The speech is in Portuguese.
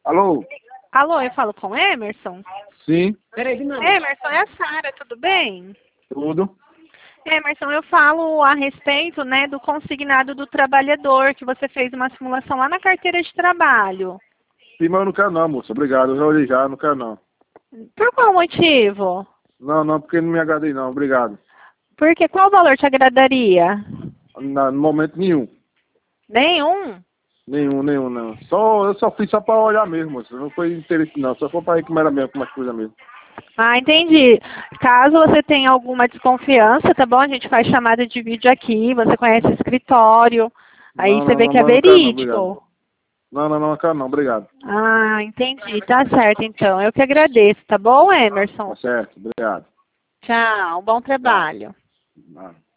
Alô? Alô, eu falo com Emerson? Sim, Emerson, é a Sara, tudo bem? tudo. Emerson, eu falo a respeito, né, do consignado do trabalhador, que você fez uma simulação lá na carteira de trabalho. Sim, mas eu não quero não, moça. Obrigado. Eu já olhei já, não quero não. Por qual motivo? Não, porque não me agradei não. Obrigado. Porque qual valor te agradaria? No momento nenhum. Nenhum? Nenhum, não. Eu só fiz só pra olhar mesmo, moça. Não foi interesse não. Só foi pra ir como era mesmo, como as coisas mesmo. Ah, entendi. Caso você tenha alguma desconfiança, tá bom? A gente faz chamada de vídeo aqui, você conhece o escritório, aí você vê que é Mas não quero não, obrigado. verídico. Não quero não, obrigado. Ah, entendi. Tá certo, então. Eu que agradeço, tá bom, Tá Emerson? certo, obrigado. Tchau, bom Tchau. trabalho. Nada.